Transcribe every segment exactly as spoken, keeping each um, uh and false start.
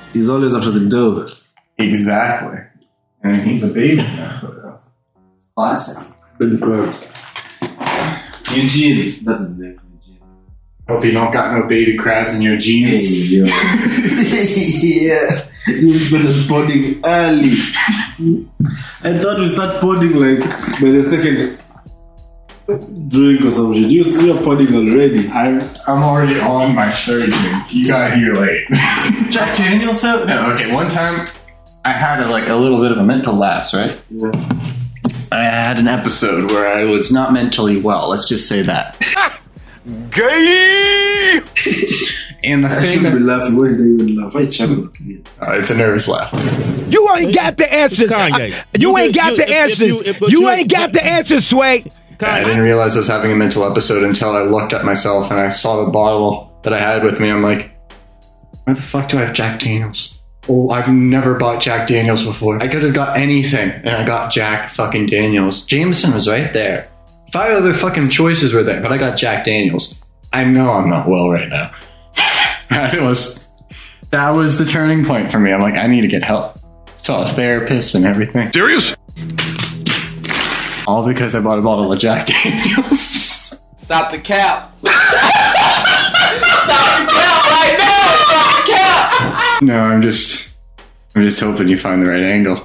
He's always after the dough. Exactly. And he's a baby now. Classic. Good crabs. Eugene. That's his name. Eugene. Hope you don't got no baby crabs in your jeans. Hey, yo. Yeah. You started podding early. I thought we start podding like by the second drink or some shit. You we are podding already. I'm I'm already on my third drink. You got here late. Jack Daniels though? No, okay. One time I had a, like a little bit of a mental lapse, right? Yeah. I had an episode where I was not mentally well. Let's just say that. Gay. And the I thing shouldn't that, be laughing. Why did I even laugh? I chuckled. oh, it's a nervous laugh. You ain't got the answers. Kanye. You You ain't did- got you- the if- if answers. you- if- You you- ain't got the answers, Sway. I didn't realize I was having a mental episode until I looked at myself and I saw the bottle that I had with me. I'm like, where the fuck do I have Jack Daniels? Oh, I've never bought Jack Daniels before. I could have got anything, and I got Jack fucking Daniels. Jameson was right there. Five other fucking choices were there, but I got Jack Daniels. I know I'm not well right now. That was that was the turning point for me. I'm like, I need to get help. Saw a therapist and everything. Serious? All because I bought a bottle of Jack Daniels. Stop the cap. Stop the cap right now. Stop the cap. No, I'm just I'm just hoping you find the right angle.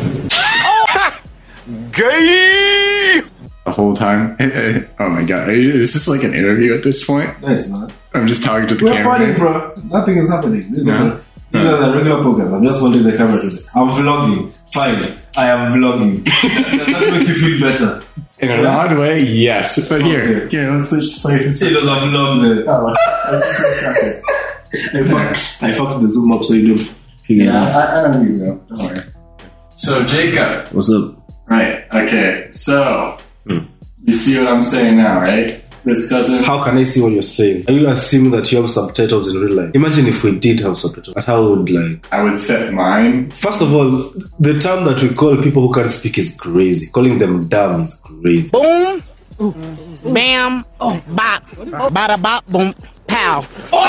Gay! The whole time. Oh my god. Is this like an interview at this point? No, it's not. I'm just talking to the We're camera. podding, bro. Nothing is happening. This No. is a, these No. are the regular programs. I'm just holding the camera today. I'm vlogging. Fine. I am vlogging. Does that make you feel better? In an odd way, yes. But here, Okay. here, let's switch places. It does a vlog there. Oh, let's just do a second. I fucked, I fucked the zoom up so you don't figure it Yeah, out. I, I don't use them. Don't worry. So, Jacob. What's up? Right. Okay. So, you see what I'm saying now, right? This doesn't. How can I see what you're saying? Are you assuming that you have subtitles in real life? Imagine if we did have subtitles. But how would like... I would set mine. First of all, the term that we call people who can't speak is crazy. Calling them dumb is crazy. Boom, bam, oh, bop, bada bop, boom, pow.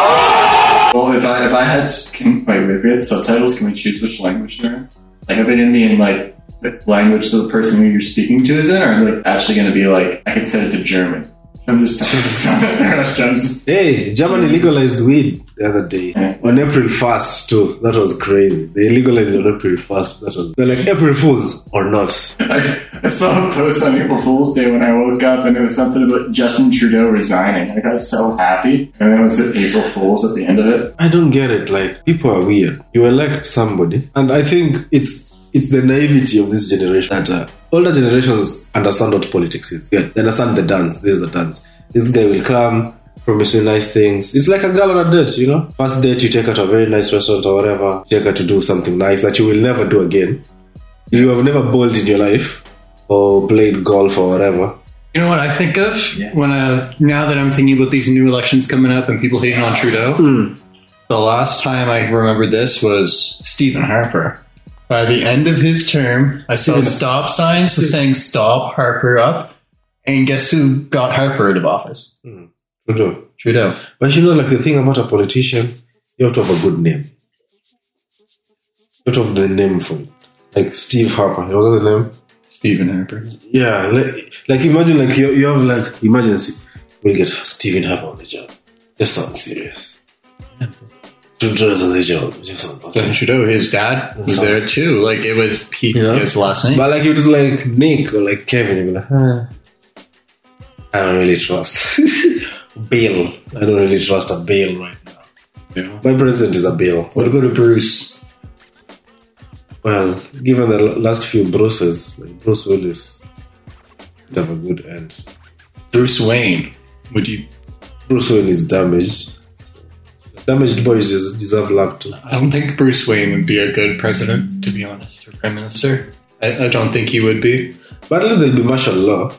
Well, if I if I had can, wait, if we had subtitles, can we choose which language they're in? Like, are they going to be in like the language that the person who you're speaking to is in, or like actually going to be like I could set it to German? So I'm just talking. Hey, Germany legalized weed the other day. Yeah. On April first too. That was crazy. They legalized it on April first. That was... They're like, April Fools or not. I, I saw a post on April Fool's Day when I woke up, and it was something about Justin Trudeau resigning. I got so happy, and then it was April Fool's at the end of it. I don't get it. Like, people are weird. You elect somebody, and I think it's it's the naivety of this generation that uh, older generations understand what politics is. Yeah, they understand the dance. This is the dance. This guy will come, promise me nice things. It's like a girl on a date, you know? First date, you take her to a very nice restaurant or whatever. Take her to do something nice that you will never do again. You have never bowled in your life or played golf or whatever. You know what I think of Yeah. when I, now that I'm thinking about these new elections coming up and people hating on Trudeau? Mm. The last time I remembered this was Stephen Harper. By the end of his term, I saw Stephen- stop signs saying "Stop Harper" up, and guess who got Harper out of office? Mm. Trudeau. Trudeau. But you know, like the thing about a politician, you have to have a good name. You have to have the name for it. Like Steve Harper. You know the name? Stephen Harper. Yeah, like, like imagine like you, you have like emergency. We'll get Stephen Harper on the job. Just sounds serious. Trudeau's on the job. Just sounds Then okay. Trudeau, his dad, was there too. Like it was he, You know? his last name. But like if it was like Nick or like Kevin, you'd be like, huh, I don't really trust Bill. I don't really trust a Bill right now. Yeah. My president is a Bill. What about a Bruce? Well, given the last few Bruces, like Bruce Willis would have a good end. Bruce Wayne. Would you? Bruce Wayne is damaged. Damaged boys des- deserve love too. I don't think Bruce Wayne would be a good president, to be honest, or prime minister. I, I don't think he would be. But at least there'll be martial law.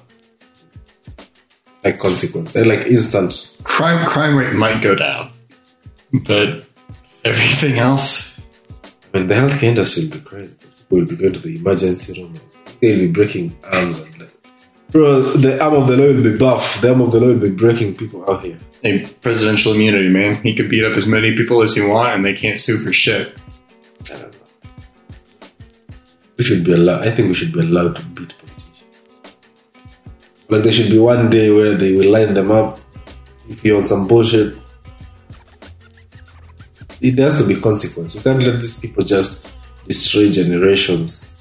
Like consequence. And like instant. Crime crime rate might go down, but everything else. I mean, the healthcare industry will be crazy. People will be going to the emergency room. They'll be breaking arms and like, bro, the arm of the law will be buff. The arm of the law will be breaking people out here. Hey, presidential immunity, man. He could beat up as many people as he want, and they can't sue for shit. I don't know. We should be allowed. I think we should be allowed to beat politicians. Like there should be one day where they will line them up. If you're on some bullshit, it has to be consequence. You can't let these people just destroy generations.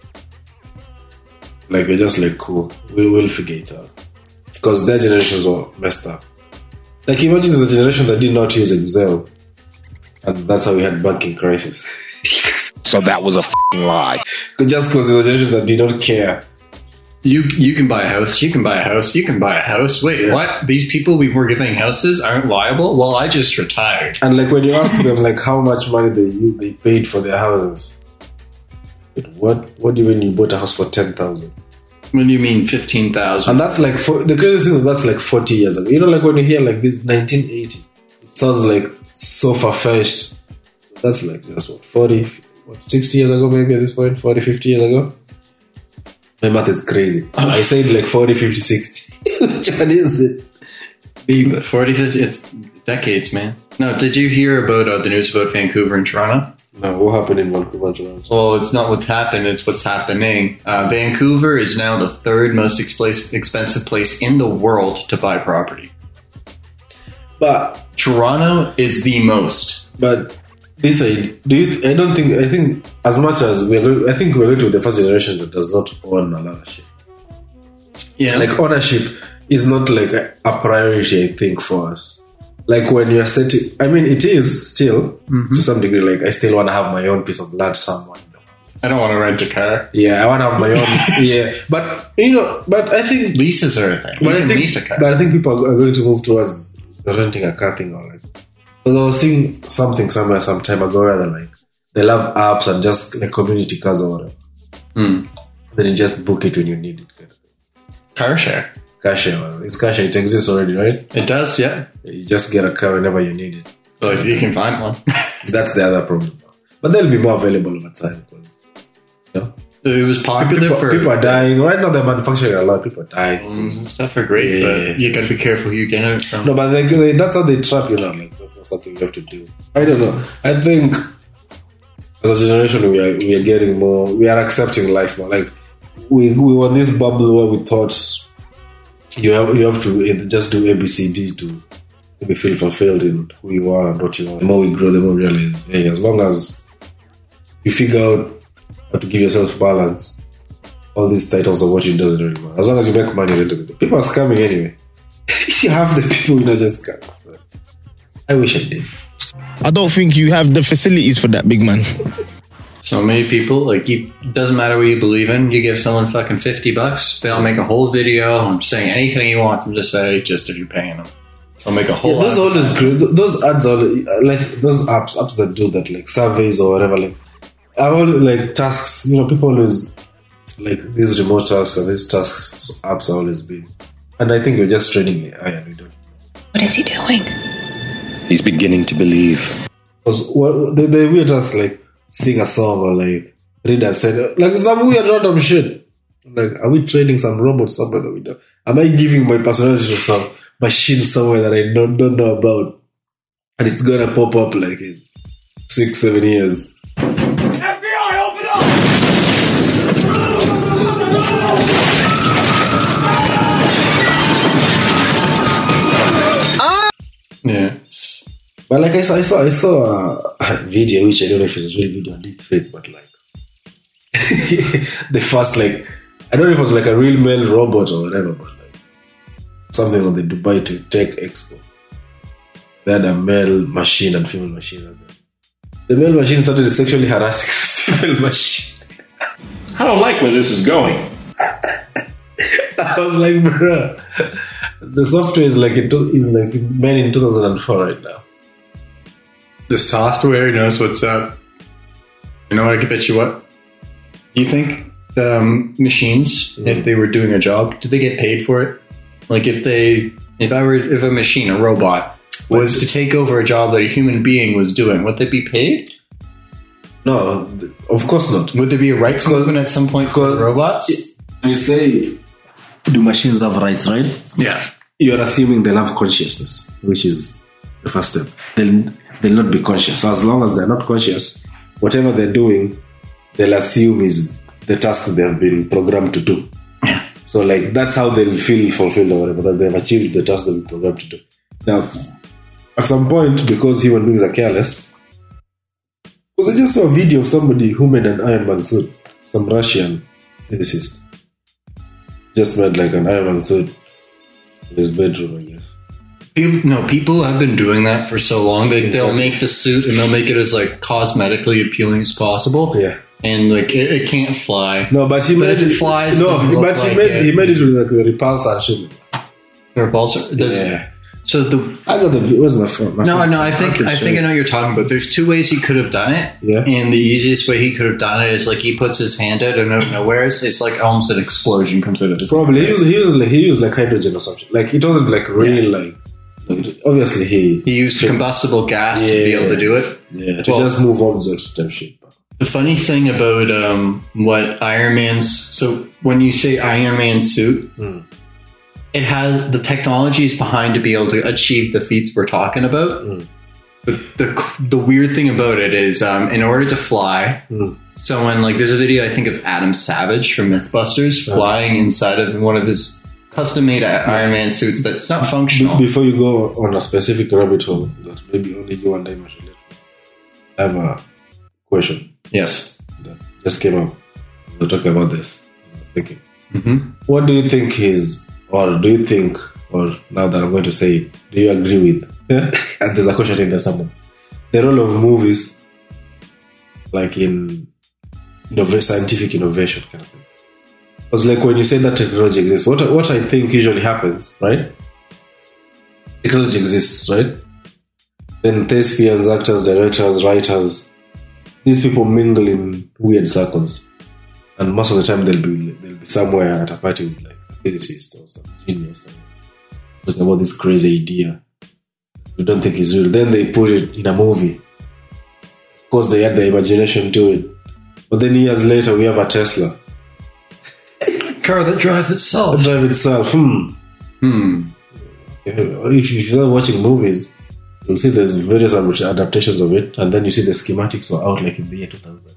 Like we're just like cool. We will figure it out because their generations were messed up. Like imagine there's a generation that did not use Excel, and that's how we had banking crisis. So that was a f***ing lie. Just because there's a generation that did not care. You you can buy a house. You can buy a house. You can buy a house. Wait, Yeah. what? These people we were giving houses aren't liable? Well, I just retired. And like when you ask them like how much money they they paid for their houses, but what what do you mean you bought a house for ten thousand? What do you mean fifteen thousand? And that's like for, the craziest thing is that's like forty years ago. You know, like when you hear like this nineteen eighty, it sounds like so far fetched. That's like just what forty, what sixty years ago maybe at this point, forty, fifty years ago. My math is crazy. I said like forty, fifty, sixty. Which one is it? Neither. forty, fifty, it's decades, man. No, did you hear about uh, the news about Vancouver and Toronto? No, what happened in Vancouver and Toronto? Well, it's not what's happened, it's what's happening. Uh, Vancouver is now the third most expla- expensive place in the world to buy property. But Toronto is the most. but this I do you, I don't think I think as much as we're going, I think we're going to be the first generation that does not own a lot of shit. Yeah. Like ownership is not like a, a priority, I think, for us. Like when you're setting, I mean, it is still to some degree. Like I still want to have my own piece of land somewhere. I don't want to rent a car. Yeah, I want to have my own. Yeah, but you know, but I think, Leases are a thing. You but I can think, lease a car. but I think people are going to move towards renting a car thing or like. Because I was seeing something somewhere some time ago where they're like they love apps and just like community cars or whatever. Hmm. Then you just book it when you need it. Kind of thing. Car share. Car share, it's car share. It exists already, right? It does, yeah. You just get a car whenever you need it. Well, if you can find one. That's the other problem. But they'll be more available over time because you know It was popular people, for... people are dying. Right now they're manufacturing a lot. People are dying. Phones and stuff are great, Yeah. but you gotta be careful who you get it from. No, but they, they, that's how they trap you now. Like that's not something you have to do. I don't know. I think as a generation we are we are getting more. We are accepting life more. Like we we were in this bubble where we thought you have you have to just do A B C D to maybe feel fulfilled in who you are and what you are. The more we grow, the more we realize, hey, as long as you figure out how to give yourself balance, all these titles of what you doesn't really matter. As long as you make money, people are scamming anyway. You have the people who not just scam. I wish I did. I don't think you have the facilities for that, big man. So many people, like, you, doesn't matter what you believe in, you give someone fucking fifty bucks, they'll make a whole video saying anything you want them to say, just if you're paying them. They'll make a whole Yeah, those lot. always great. Those ads are like those apps, apps that do that, like surveys or whatever. Like, are all like tasks. You know, people always like these remote tasks or these tasks apps are always big. And I think we're just training A I and we don't. What is he doing? He's beginning to believe. Because what the, the weird tasks like sing a song or like read a set, like some weird random shit. Like, are we training some robot somewhere that we don't? Am I giving my personality to some machine somewhere that I don't, don't know about? And it's gonna pop up like in six, seven years. F B I, open up! Yeah. But like I saw, I saw, I saw a video which I don't know if it's real video or deep fake, but like the first like I don't know if it was like a real male robot or whatever, but like something on the Dubai Tech Expo. They had a male machine and female machine. The male machine started sexually harassing the female machine. I don't like where this is going. I was like, bruh, the software is like it is like made in two thousand four right now. The software knows what's up. You know what, I can bet you what? Do you think the um, machines, mm. if they were doing a job, did they get paid for it? Like if they, if I were, if a machine, a robot, was to take over a job that a human being was doing, would they be paid? No, of course not. Would there be a rights movement at some point for the robots? You say, do machines have rights, right? Yeah. You're assuming they'll have consciousness, which is the first step. They'll, they'll not be conscious. So as long as they're not conscious, whatever they're doing, they'll assume is the task they have been programmed to do. So, like, that's how they'll feel fulfilled or whatever, that they've achieved the task they've been programmed to do. Now, at some point, because human beings are careless, because I just saw a video of somebody who made an Iron Man suit, some Russian physicist. Just made like an Iron Man suit in his bedroom, I guess. People, no, people have been doing that for so long. They, they'll make the suit and they'll make it as like cosmetically appealing as possible. Yeah. And like it, it can't fly. No, but he but made if it flies, no, it doesn't but look he like made it. he made it with like a repulsor shit. The repulsor. Does- Yeah. So the I got the where's my phone? My no, phone. no. I think I think I know what you're talking about. There's two ways he could have done it. Yeah. And the easiest way he could have done it is like he puts his hand out and out of nowhere, it's, it's like almost an explosion comes out of his Probably hand. he used he used like he used like hydrogen or something. Like it wasn't like real like. Obviously he He used combustible gas to be able to do it. Yeah, to Well- just move objects type shit. The funny thing about um, what Iron Man's so when you say Iron Man suit, Hmm. it has the technologies behind to be able to achieve the feats we're talking about. Hmm. But the the weird thing about it is, um, in order to fly, Hmm. someone like there's a video I think of Adam Savage from MythBusters flying inside of one of his custom-made Iron Man suits that's not functional. Before you go on a specific rabbit hole that maybe only you and I might relate to, I have a question Yes. that just came up. We were talking about this. I was thinking, hmm what do you think is, or do you think, or now that I'm going to say it, do you agree with? And there's a question in there somewhere. The role of movies, like in innov- scientific innovation kind of thing. Because like when you say that technology exists, what what I think usually happens, right? Technology exists, right? Then thespians, actors, directors, writers, these people mingle in weird circles, and most of the time they'll be they'll be somewhere at a party with like a physicist or some genius and talking about this crazy idea you don't think is real. Then they put it in a movie because they had the imagination to it. But then years later, we have a Tesla. Car that drives itself. That drive itself. Hmm. Hmm. If you start watching movies, you'll see there's various adaptations of it, and then you see the schematics were out like in the year two thousand.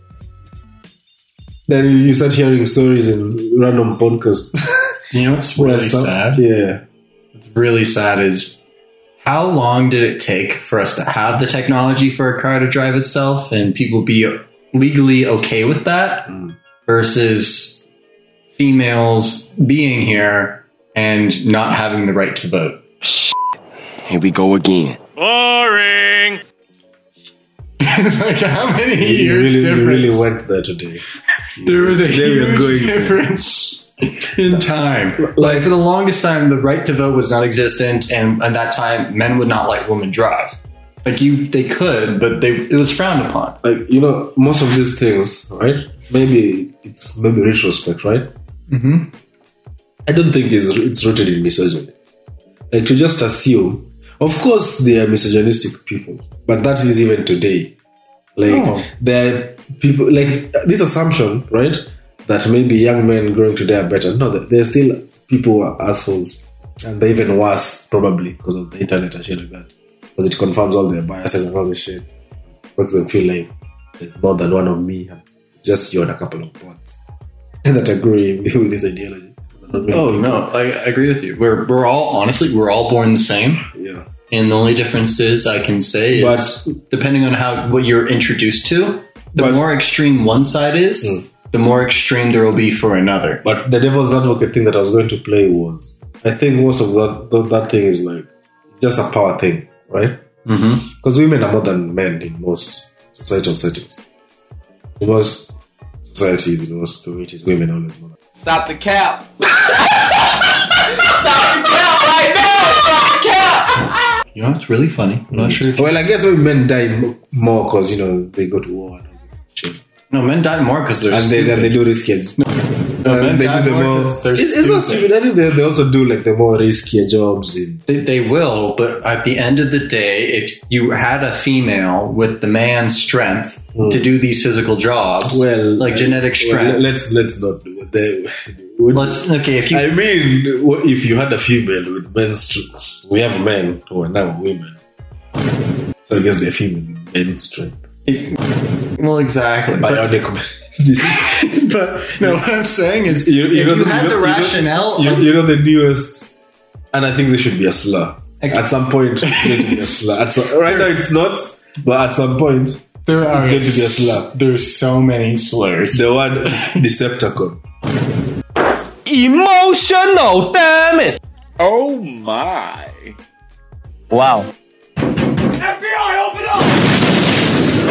Then you start hearing stories in random podcasts. Do you know what's where really some- sad? Yeah. What's really sad is how long did it take for us to have the technology for a car to drive itself and people be legally okay with that versus females being here and not having the right to vote? Here we go again. Boring. Like how many You years really, you difference? really went there today. There was a Today we are huge going there. difference in time. Like for the longest time, the right to vote was non-existent, and at that time, men would not let women drive. Like you, they could, but they it was frowned upon. Like, you know, most of these things, right? Maybe it's maybe retrospect, right? Mm-hmm. I don't think it's, it's rooted in misogyny. Like to just assume, of course, they are misogynistic people, but that is even today. Like Oh. there are people like this assumption, right? That maybe young men growing today are better. No, there's still people who are assholes, and they're even worse probably because of the internet and shit like that. Because it confirms all their biases and all this shit, makes them feel like there's more than one of me. And it's just you and a couple of bots that agree with this ideology. Oh no, I, I agree with you. We're we're all honestly we're all born the same, Yeah. and the only difference is I can say is depending on how what you're introduced to, the But- more extreme one side is, Mm. the more extreme there will be for another. But the devil's advocate thing that I was going to play was, I think most of that that, that thing is like just a power thing, right? Mm-hmm. Because women are more than men in most societal settings. In most societies, in most communities, women are always more. Stop the cap. Stop the cap right now. Stop the cap. You know, it's really funny. I'm not sure. If Well, I guess maybe men die m- more because you know they go to war and all this shit, no, men die more because they're and they stupid. and they do riskier. No, men and they die do the more more. 'cause they're It's, it's not stupid. stupid. I think they, they also do like the more riskier jobs in. They, they will, but at the end of the day, if you had a female with the man's strength to do these physical jobs, Well, like genetic well, strength, let's let's not do it. They, would- let's okay. If you I mean, what if you had a female with men's strength? We have men who are now women. So I guess they're female with men's strength. Well, exactly. But, Bionic. but no, what I'm saying is, You- you if know you the- had you the know- you know- rationale, You, of- you know the newest, and I think there should be a slur. Okay. At some point, it's going to be a slur. At some, right now, it's not, but at some point, there it's are going to be a slur. There's so many slurs. The word Decepticon. Emotional, damn it! Oh my. Wow. F B I, open up!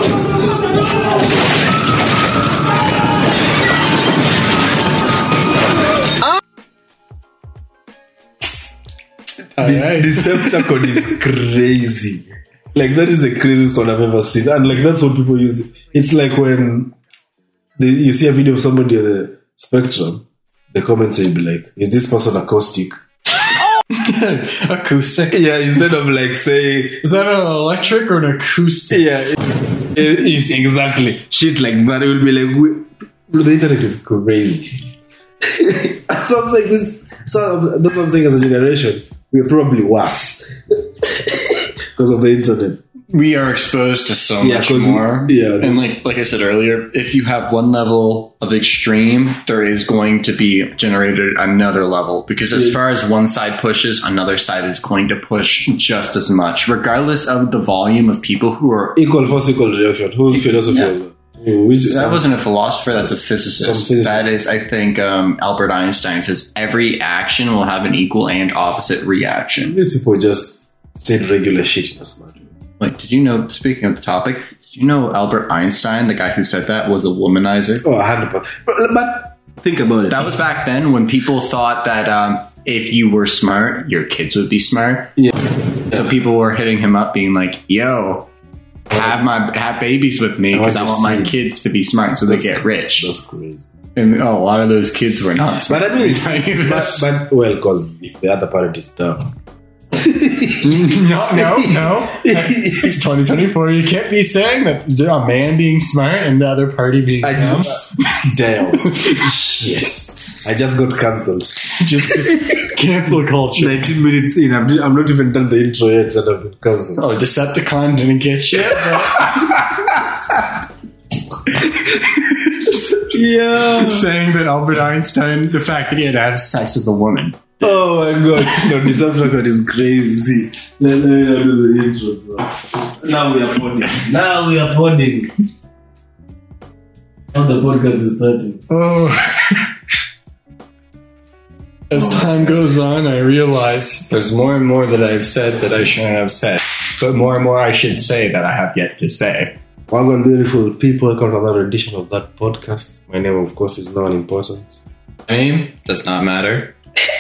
All De- right. Decepticon is crazy. Like, that is the craziest one I've ever seen. And, like, that's what people use. It's like when they, you see a video of somebody on the spectrum, the comments will be like, is this person acoustic? Acoustic. Yeah, instead of, like, saying, Is that an electric or an acoustic? yeah, it, it- it's exactly. Shit like that. It will be like, we, the internet is crazy. So I'm saying this, so that's what I'm saying as a generation, we're probably worse. Because of the internet. We are exposed to so Yeah, much 'cause we- more. yeah. And like like I said earlier, if you have one level of extreme, there is going to be generated another level. Because as Yeah. far as one side pushes, another side is going to push just as much, regardless of the volume of people who are. Equal force, equal reaction. Whose philosophy Yeah. was that? Who- Which is That wasn't a philosopher, that's a Some physicist. physicist. That is, I think, um, Albert Einstein says every action will have an equal and opposite reaction. These people just said regular shit in a smart way. Like, did you know, speaking of the topic, did you know Albert Einstein, the guy who said that, was a womanizer? Oh, one hundred percent. But, but think about it. That was back then when people thought that um, if you were smart, your kids would be smart. Yeah. So people were hitting him up being like, yo, have my have babies with me because I want my kids to be smart so they That's- get rich. That's crazy. And oh, a lot of those kids were not smart. But I mean, Let me tell you but, this. but well, because if the other parent is dumb. no, no, no. It's twenty twenty-four. You can't be saying that a man being smart and the other party being I dumb. just, damn. Yes. I just got cancelled. Just cancel culture. nineteen minutes in, I'm, I'm not even done the intro yet and I've been cancelled. Oh, Decepticon didn't get you. Yeah. Saying that Albert Einstein, the fact that he had to have sex with a woman. Oh my god. No, Decepticon is crazy. Let, let me not do the intro, bro. Now we are podding. Now we are podding. Now the podcast is starting. Oh. As time goes on, I realize there's more and more that I've said that I shouldn't have said, but more and more I should say that I have yet to say. Welcome, beautiful people. Welcome to another edition of that podcast. My name, of course, is non important. My name does not matter.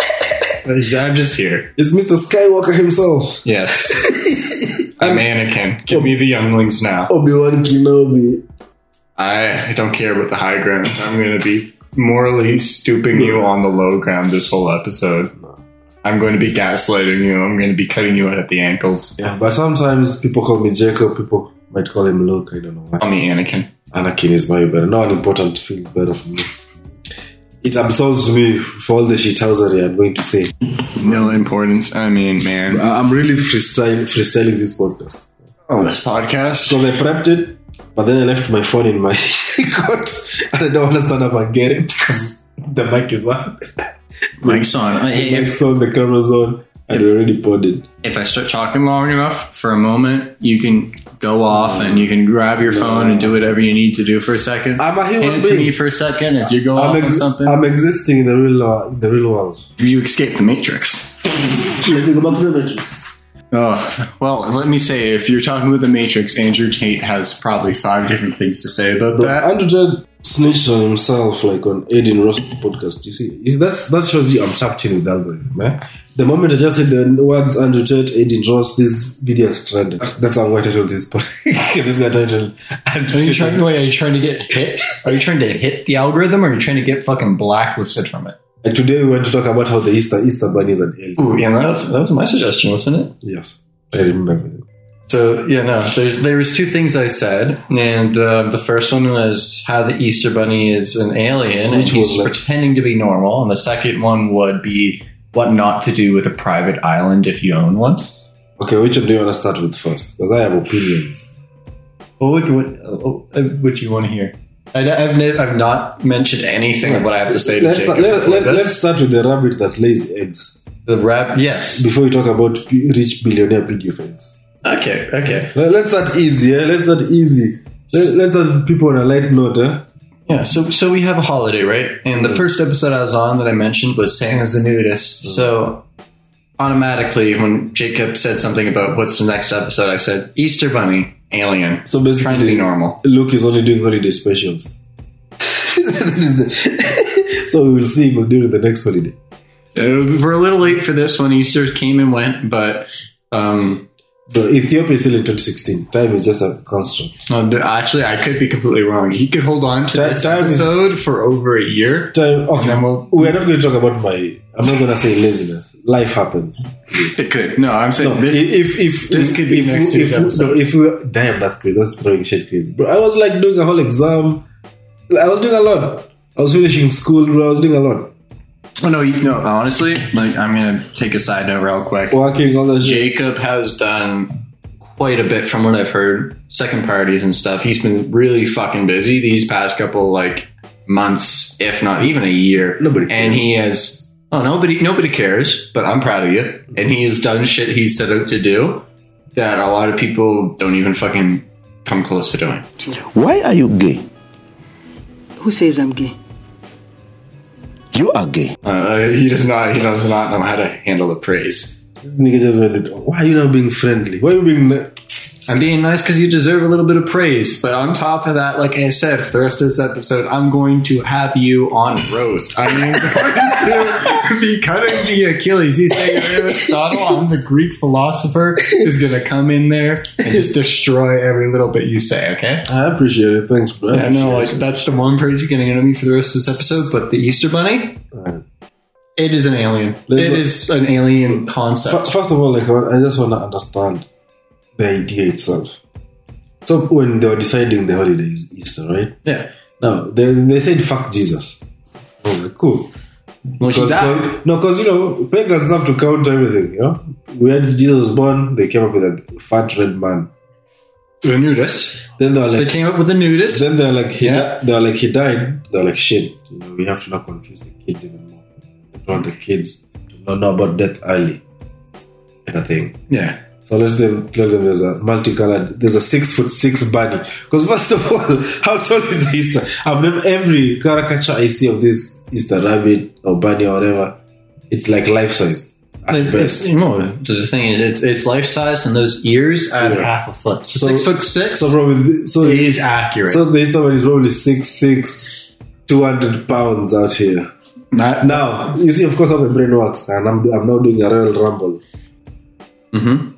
I'm just here. It's Mister Skywalker himself. Yes. I'm Anakin. Give me the younglings now. Obi-Wan Kenobi. I don't care about the high ground. I'm going to be morally stooping you on the low ground this whole episode. I'm going to be gaslighting you. I'm going to be cutting you out at the ankles. Yeah, but sometimes people call me Jacob. People might call him Luke. I don't know why. Call me Anakin. Anakin is my better. No one important feels better for me. It absolves me for all the shithousery I'm going to say. No importance. I mean, man. I- I'm really freestyle, freestyling this podcast. Oh, this podcast? Because I prepped it, but then I left my phone in my coat and I don't want to stand up and get it because the mic is on. Mic's on. The Hey, if, mic's on, the camera's on, and we're already podded. if I start talking long enough for a moment, you can go off and you can grab your phone and do whatever you need to do for a second. I'm a human Hand it to being. me for a second if you go I'm, off on ex- something. I'm existing in the real uh, in the real world. you escape the Matrix. Let me go back to the Matrix. Oh, well, let me say, if you're talking about the Matrix, Andrew Tate has probably five different things to say about But that. Andrew Tate snitched on himself, like on Aiden Ross' podcast. You see, you see, that's that shows you I'm tapped in with the algorithm, man. The moment I just said the words Andrew Tate, Aiden Ross, this video is trending. That's, that's how I'm going to title this podcast. I'm just going to title Andrew Are you Tate. trying, wait, are you trying to get hit? Are you trying to hit the algorithm, or are you trying to get fucking blacklisted from it? And today we want to talk about how the Easter Easter bunny is an alien. Ooh, yeah, that was, that was my suggestion, wasn't it? Yes, I remember. So yeah, no. There's there was two things I said, and uh, the first one was how the Easter Bunny is an alien, and Which he's was like- pretending to be normal. And the second one would be what not to do with a private island if you own one. Okay, which one do you want to start with first? Because I have opinions. What would, what, uh, would you want to hear? I, I've, ne- I've not mentioned anything of what I have to say to Let's, Jacob. let, before let, this. let's start with the rabbit that lays eggs The rap, yes. before we talk about p- rich billionaire pedophiles. Okay, okay. Let- Let's start easy. Yeah? Let's start easy. Let, let's start people on a light note. Eh? Yeah, so so we have a holiday, right? And the first episode I was on that I mentioned was Santa's a nudist. So automatically, when Jacob said something about what's the next episode, I said Easter Bunny, alien. So basically, trying to be normal. Luke is only doing holiday specials. So we will see him during the next holiday. Uh, we're a little late for this one. Easter came and went, but um, So Ethiopia is still in twenty sixteen. Time is just a construct. no, the- actually, I could be completely wrong. He could hold on to Time- this time is- episode for over a year. Time. Okay. And then we'll- we are not going to talk about my. I'm not going to say laziness. Life happens. It could. No, I'm saying No, this. if if this could be if, next if, week's if, episode. no, if we damn that's crazy. That's throwing shit crazy. Bro, I was like doing a whole exam. I was doing a lot. I was finishing school. Bro, I was doing a lot. Oh no, you, no. Honestly, like I'm gonna take a side note real quick. Working all that shit. Jacob has done quite a bit from what I've heard. Second parties and stuff. He's been really fucking busy these past couple like months, if not even a year. Nobody cares. And he has. Oh, nobody. Nobody cares. But I'm proud of you. And he has done shit he set out to do that a lot of people don't even fucking come close to doing. Why are you gay? Who says I'm gay? You are gay. Uh, he does not. He does not know how to handle the praise. This nigga just went it. Why are you not being friendly? Why are you being? ni- I'm being nice because you deserve a little bit of praise. But on top of that, like I said, for the rest of this episode, I'm going to have you on roast. I am going to be cutting the Achilles. You say you're Aristotle, I'm the Greek philosopher who's going to come in there and just destroy every little bit you say, okay? I appreciate it. Thanks, bro. I know, like, that's the one praise you're getting out of me for the rest of this episode. But the Easter Bunny, Alright. it is an alien. Let's It go- is an alien F- concept. First of all, like I just want to understand the idea itself. So when they were deciding the holidays, Easter, right? Yeah. Now they they said fuck Jesus. I was like, cool. Well, he's Because, out. no, because you know pagans have to count everything. You know, we had Jesus was born. They came up with a fat red man. The nudist. Then they were They like, came up with a nudist. then they're like, he Yeah. di- they're like, he died. They're like, shit. You know, we have to not confuse the kids even more. We don't want the kids to not know about death early. Kind of thing. Yeah. So let's them tell them there's a multicolored, there's a six foot six bunny. Because first of all, how tall is the Easter? I've never every caricature I see of this Easter rabbit or bunny or whatever, it's like life size at It- best. it's- no, the thing is, it's it's life sized, and those ears add Yeah. half a foot. So, So- six foot six So probably so is accurate. so the Easter bunny is probably six six, two hundred pounds out here. Not, Now you see, of course, how the brain works, and I'm I'm now doing a Royal Rumble. mm-hmm.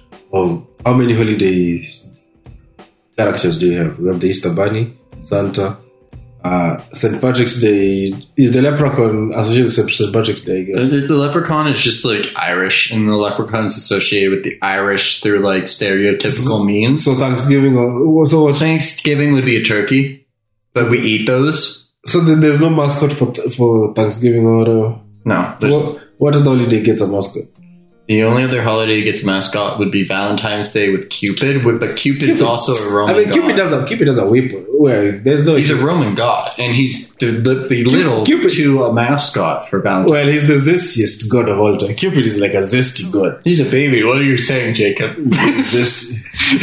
Oh, how many holidays characters do you have? We have the Easter Bunny, Santa, uh, Saint Patrick's Day. Is the leprechaun associated with Saint Patrick's Day? I guess. The, the leprechaun is just like Irish, and the leprechaun is associated with the Irish through like stereotypical means. So Thanksgiving, or so what? Thanksgiving would be a turkey, but we eat those. So then there's no mascot for for Thanksgiving or whatever. No, there's, What, what other holiday gets a mascot? the only other holiday that gets a mascot would be Valentine's Day with Cupid, but but Cupid's Cupid. also a I Roman mean, god. Cupid does a Cupid does a whip. Where there's no. He's a Roman god, and he's the, the belittled Cupid- to a mascot for Valentine's. Well, he's the zestiest god of all time. Cupid is like a zesty god. He's a baby. What are you saying, Jacob? Zesty.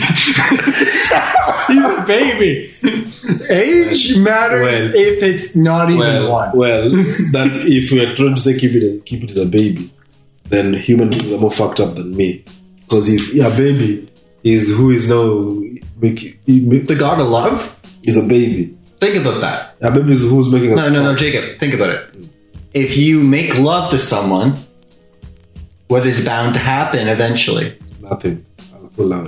He's a baby. Age matters Well- if it's not even Well, one. well, that if we are trying to say Cupid is Cupid is a baby, then human beings are more fucked up than me. Because if yeah, baby is who is now making The god of love? is a baby. Think about that. A baby is who's making us. No, no, no, fuck. Jacob. Think about it. If you make love to someone, what is bound to happen eventually? Nothing. I'll pull out.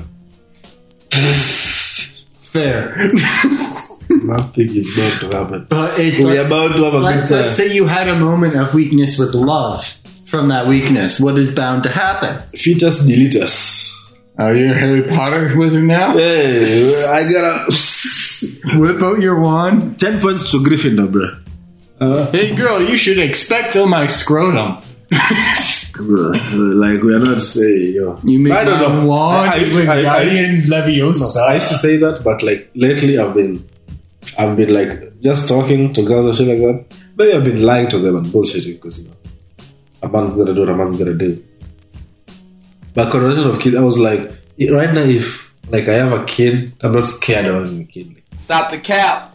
Fair. Nothing is bound to happen. But it, We are let's, about to have a let's, good time. let's say you had a moment of weakness with love. From that weakness, what is bound to happen? Fetus delete us. Are you a Harry Potter wizard now? Hey, I gotta Whip out your wand. ten points to Gryffindor, bro. Uh, Hey girl, you should expect till my scrotum. Like, we are not saying, yo. You make I don't know. Wand I, I, used to, with I, I, used Guardian Leviosa. to, I used to say that, but like lately I've been, I've been like just talking to girls and shit like that. Maybe I've been lying to them and bullshitting because you know, a man's gonna do what a man's gonna do. But conversation of kids, I was like, right now, if like I have a kid, I'm not scared of having a kid. Stop the cap.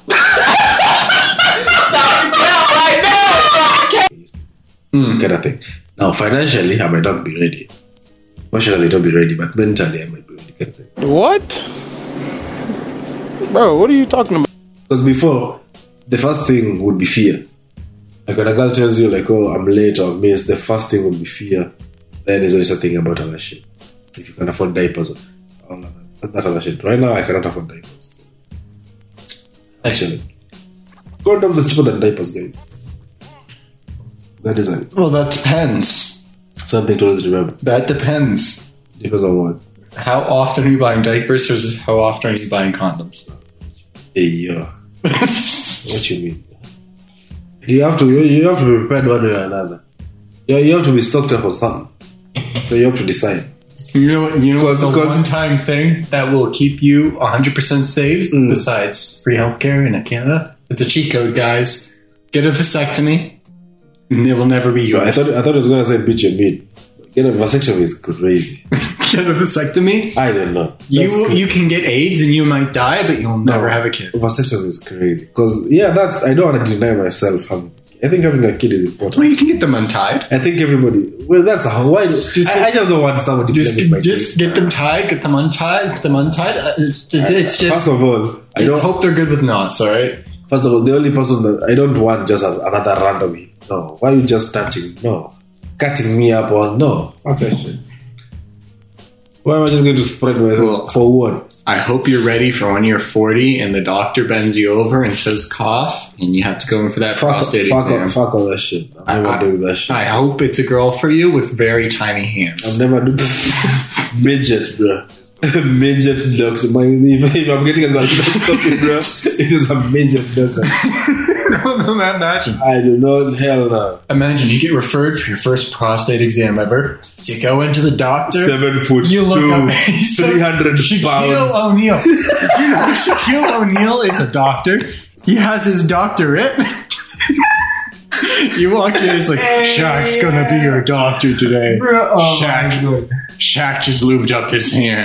Stop the cap right now. Stop the cap. Mm. Kind of thing. Now, financially, I might not be ready. Emotionally, I don't be ready, but mentally, I might be ready. Kind of thing. What? Bro, what are you talking about? Because before, the first thing would be fear. Like when a girl tells you, like, oh, I'm late or I've missed, the first thing would be fear. Then there's always a thing about other shit. If you can afford diapers or all that, that other shit. Right now, I cannot afford diapers. Actually, condoms are cheaper than diapers, guys. That is a, Well, that depends. something to always remember. That depends. Because of what? How often are you buying diapers versus how often are you buying condoms? Hey, yo. What you mean? You have to you have to be prepared one way or another. You, you have to be stocked up on something. So you have to decide. You know, you know what's the Because- one-time thing that will keep you one hundred percent saved Mm. besides free healthcare in Canada? It's a cheat code, guys. Get a vasectomy, and it will never be I yours. thought I thought it was gonna say bitch your meat. Get a vasectomy is crazy. Get a vasectomy. I don't know. You That's crazy. you can get AIDS and you might die, but you'll never have a kid. Vasectomy is crazy. Because yeah, that's I don't want to deny myself having. I think having a kid is Well, important. you can get them untied. I think everybody. Well, that's how. Why? Just I, get- I just don't want somebody Just playing with my just kid. get them tied, get them untied, get them untied. Uh, It's, it's, it's just, First of all, I just don't. hope they're good with knots, all right? First of all, the only person that I don't want just as another random. No, why are you just touching? No, cutting me up or no? Okay, shit. Why am I just going to spread myself Well, for what? I hope you're ready for when you're forty and the doctor bends you over and says cough, and you have to go in for that Fuck, prostate fuck, exam. all, fuck all that shit. I'm never I- doing that shit. I hope it's a girl for you with very tiny hands. I'm never doing midget, bro. Midget doctor. My, if, if I'm getting a colonoscopy, bro, it is a midget doctor. Imagine. I do not. Hell no. Imagine you get referred for your first prostate exam ever. You go into the doctor. Seven foot You look two, up. he's three hundred Shaquille pounds. O'Neal. Did you know Shaquille O'Neal is a doctor? He has his doctorate. You walk in, it's like, Shaq's gonna be your doctor today. Oh Shaq, Shaq just lubed up his hand.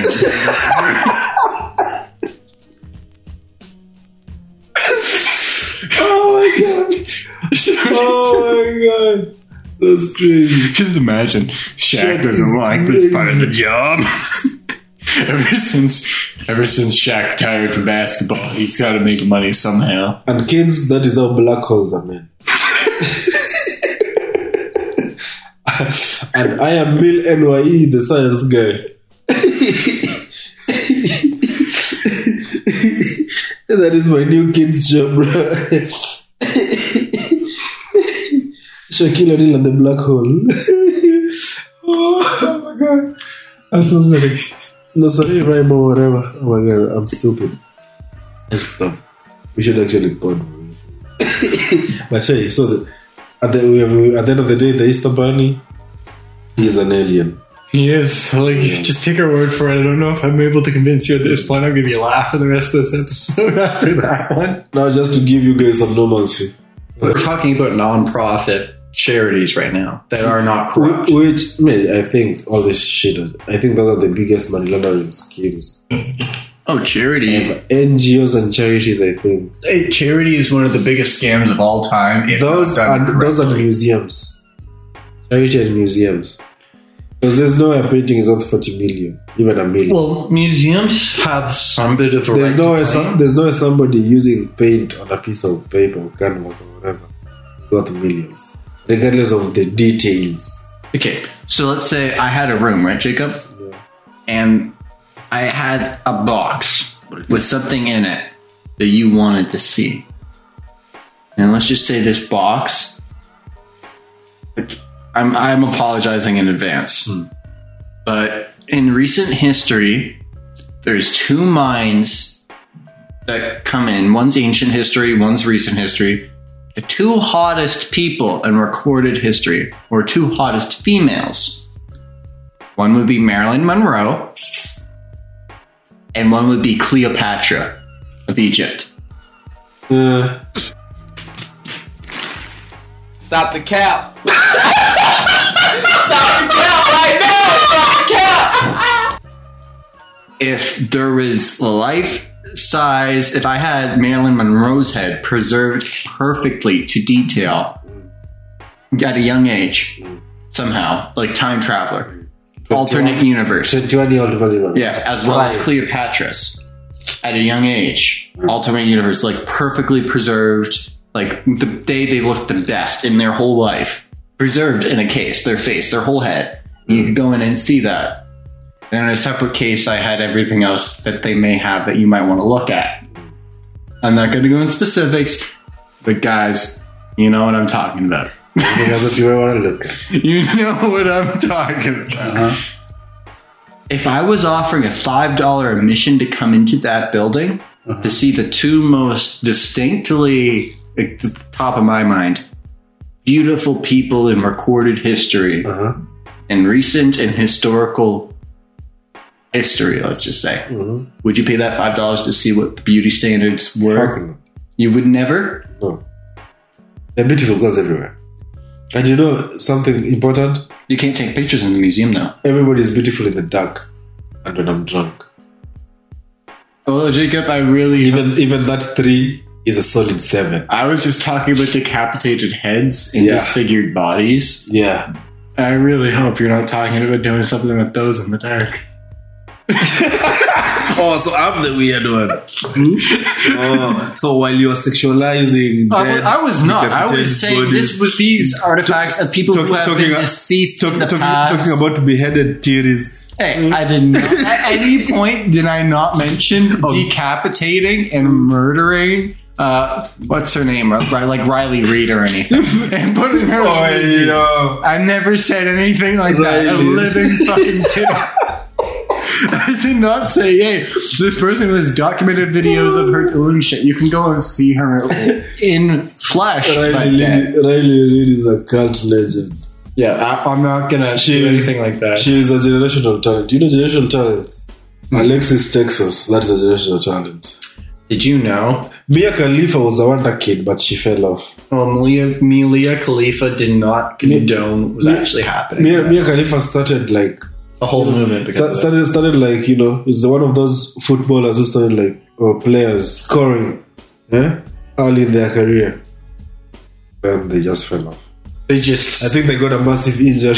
Oh my god. Oh my god. That's crazy. Just imagine, Shaq doesn't like this part of the job. ever since, ever since Shaq retired from basketball, he's got to make money somehow. And kids, that is how black holes are made. And I am Bill N Y E, the science guy. That is my new kids show, bro. Shaquille O'Neal and the black hole. Oh my god. I'm so sorry. No, sorry, rhyme or whatever. Oh my god, I'm stupid. I should stop. We should actually pod. But hey, so the, at, the, we have, at the end of the day, the Easter Bunny, he is an alien. He is. Like, just take our word for it. I don't know if I'm able to convince you at this point. I'll give you a laugh for the rest of this episode after that one. Now, just to give you guys some normalcy. We're talking about non-profit charities right now that are not corrupt. Which, man, I think all this shit, I think those are the biggest money laundering schemes. Oh, charity. N G Os and charities, I think. Hey, charity is one of the biggest scams of all time. If Those not done are, those are correctly. museums. Charity and museums. Because there's no way a painting is worth forty million, even a million. Well, museums have some bit of a there's right no way to some, claim. there's no way somebody using paint on a piece of paper or canvas or whatever is worth millions, regardless of the details. Okay, so let's say I had a room, right, Jacob? Yeah. And I had a box with something in it that you wanted to see. And let's just say this box, I'm, I'm apologizing in advance. Hmm. But in recent history, there's two minds that come in. One's ancient history, one's recent history. the two hottest people in recorded history, or two hottest females, one would be Marilyn Monroe, and one would be Cleopatra of Egypt. Uh, Stop the cap. Stop the cap right now. Stop the cap. If there was life size, if I had Marilyn Monroe's head preserved perfectly to detail at a young age, somehow, like time traveler, alternate universe. twenty-one year old Marilyn Monroe. Yeah, as well as Cleopatra's at a young age, alternate universe, like perfectly preserved, like the day they looked the best in their whole life, preserved in a case, their face, their whole head. You could go in and see that. And in a separate case, I had everything else that they may have that you might want to look at. I'm not going to go in specifics, but guys, you know what I'm talking about. Because you want to look at. You know what I'm talking about. Uh-huh. If I was offering a five dollars admission to come into that building uh-huh. to see the two most distinctly, at the top of my mind, beautiful people in recorded history, uh-huh. in recent and historical history, let's just say, mm-hmm. would you pay that five dollars to see what the beauty standards were? Fucking. You would never? No. There are beautiful girls everywhere. And you know something important? You can't take pictures in the museum now. Everybody is beautiful in the dark. And when I'm drunk. Oh, Jacob, I really... Even even that three is a solid seven. I was just talking about decapitated heads and yeah. disfigured bodies. Yeah. I really hope you're not talking about doing something with those in the dark. Oh, so I'm the weird one. Oh, so while you're sexualizing, I was, I was not. I was saying bodies, this was these artifacts of people talk, who have been about, deceased talk, in the talk, past. Talking about beheaded theories. Hey, I did not. At any point did I not mention oh. decapitating and murdering? Uh, what's her name? Like Riley Reid or anything? And putting her. Oh, you know. I never said anything like Riley. that. A living fucking kid. I did not say, hey, this person has documented videos of her doing shit. You can go and see her in flesh. Riley, Riley Reid is a cult legend. Yeah, I, I'm not going to do anything like that. She is a generational talent. Do you know generational talents? Hmm. Alexis Texas, that's a generational talent. Did you know? Mia Khalifa was a wonder kid, but she fell off. Well, Mia, Mia Khalifa did not condone what was Mia, actually happening. Mia, Mia Khalifa started like... A whole you know, movement. Started, started, started like, you know, it's one of those footballers who started like, or players scoring eh, early in their career. And they just fell off. They just... I think they got a massive injury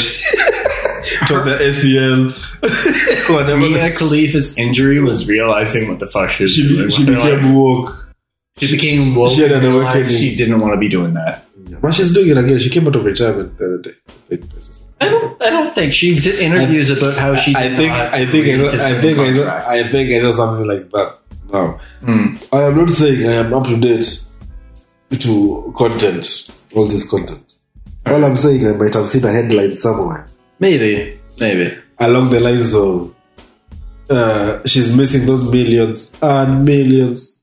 to the A C L. Whatever. Mia Khalifa's injury was realizing what the fuck she was she, doing. She became like, woke. She became woke. She had an awakening. She didn't want to be doing that. Yeah. But she's doing it again. She came out of retirement the other day. I don't. I don't think she did interviews I, about how she. Did I think. Not I think. I, saw, I think. I, saw, I think. I saw something like that. Now, mm. I am not saying I am up to date to content. All this content. All I'm saying, I might have seen a headline somewhere. Maybe. Maybe along the lines of uh, she's missing those millions and millions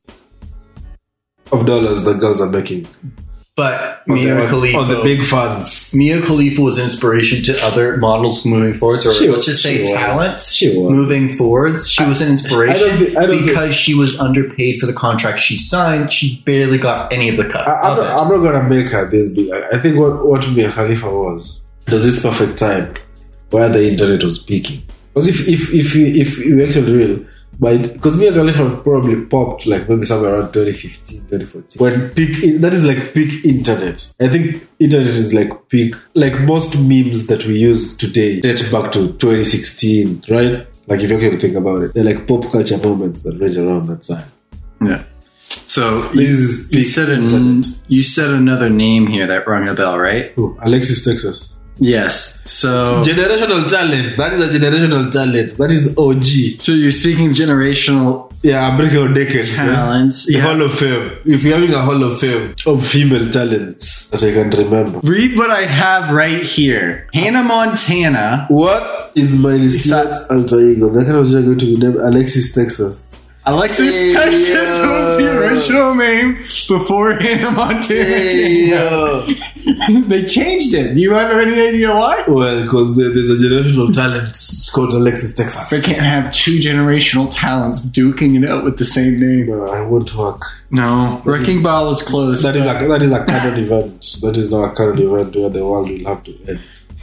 of dollars that girls are making. But on Mia the, Khalifa, on the big funds. Mia Khalifa was inspiration to other models moving forwards, or she let's just say she talent she was. moving forwards. She I, was an inspiration I don't think, I don't because think, she was underpaid for the contract she signed. She barely got any of the cuts. I, I'm, not, I'm not gonna make her this big. I think what, what Mia Khalifa was was this perfect time where the internet was peaking. Because if if if you, if you actually real, because Mia Khalifa probably popped like maybe somewhere around twenty fifteen, twenty fourteen. When peak, that is like peak internet. I think internet is like peak, like most memes that we use today date back to twenty sixteen, right? Like if you actually think about it, they're like pop culture moments that range around that time. Yeah. So this you, is you said an, you said another name here that rang a bell, right? Who? Alexis Texas. Yes. So generational talent. That is a generational talent. That is O G. So you're speaking generational. Yeah, I'm breaking out decades. Talents. Yeah? Yeah. Hall of Fame. If you're having a Hall of Fame of female talents that I can remember. Read what I have right here. Hannah Montana. What is Miley Cyru's alter ego? That kind of going to be named Alexis Texas. Alexis, Hey, Texas yo. was the original name before Hannah Montana. Hey, came out. yo. They changed it. Do you have any idea why? Well, because there, there's a generational talent called Alexis Texas. They can't have two generational talents duking it out with the same name. No, I won't work. No, Wrecking Ball is close. That is but- a that is a canon event. That is not a canon event where the world will have to end.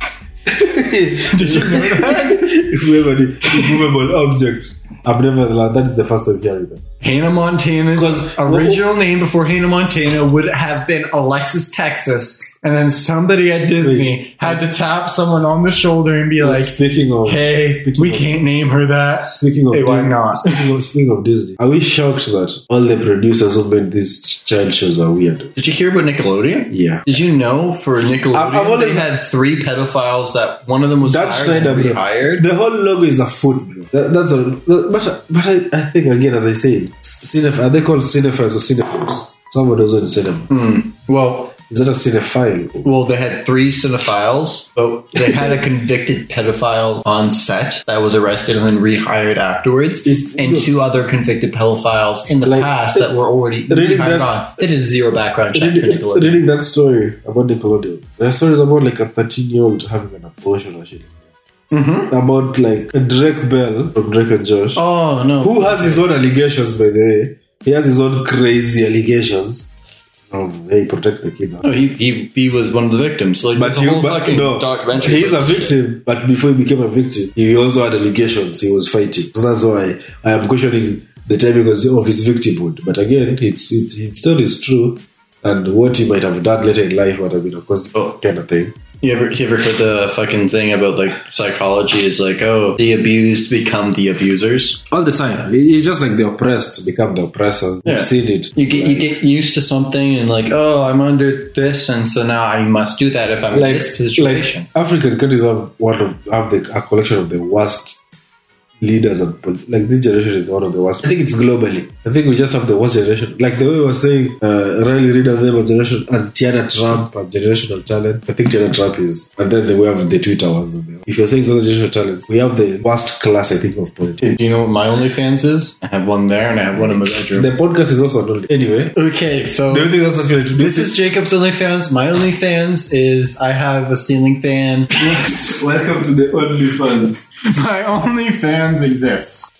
Did you know that? If we have an immovable object, I've never learned. That is the first time hearing that. Hannah Montana's 'Cause- original name before Hannah Montana would have been Alexis Texas, and then somebody at Disney Wait. had to tap someone on the shoulder and be like, speaking of, "Hey, speaking we of, can't name her that." Speaking of, Hey, why Disney- not? Speaking of, speaking of Disney, are we shocked that all the producers who made these child shows are weird? Did you hear about Nickelodeon? Yeah. Did you know for Nickelodeon I've- I've always- they had three pedophiles that one of them was That fired Schneider, and bro. rehired? The whole logo is a foot, bro. That, that's a. That, but but I, I think again, as I said, cineph- are they called cinephiles or cinephiles? Someone who's in cinema. Hmm. Well, Is that a cinephile? well, they had three cinephiles, but they had a convicted pedophile on set that was arrested and then rehired afterwards, It's- and two other convicted pedophiles in the Like, past that were already reading rehired that- on. They did a zero background check for Reading, Nickelodeon. reading that story about Nickelodeon, the story is about like a thirteen-year-old having an abortion or shit. Mm-hmm. About like Drake Bell from Drake and Josh, Oh no! who has his own allegations, by the way. He has his own crazy allegations. Um, he protect the kids. Oh, he, he he was one of the victims. So like, But there's a you, whole but fucking no, documentary. he's a about this shit. victim. But before he became a victim, he also had allegations. He was fighting, so that's why I am questioning the timing of his victimhood. But again, it's, it's his story is true, and what he might have done later in life would have been, of course, Oh. kind of thing. You ever you ever heard the fucking thing about like psychology is like, oh, the abused become the abusers. All the time, it's just like the oppressed become the oppressors. Yeah. You've seen it. You get you get used to something and like, oh, I'm under this, and so now I must do that if I'm in Like, this situation. like African countries have one of have the, a collection of the worst leaders and pol- like this generation is one of the worst. I think it's globally. I think we just have the worst generation. Like the way we were saying, uh, Riley Reid and them are generation, and Tiana Trump are generational talent. I think Tiana Trump is, and then we have the Twitter ones. If you're saying those are generational talents, we have the worst class, I think, of politics. Do you know what my OnlyFans is? I have one there and I have one in my bedroom. The podcast is also not anyway. Okay, so Do you think that's okay to do? this is Jacob's OnlyFans. My OnlyFans is I have a ceiling fan. Welcome to the OnlyFans. My OnlyFans exists.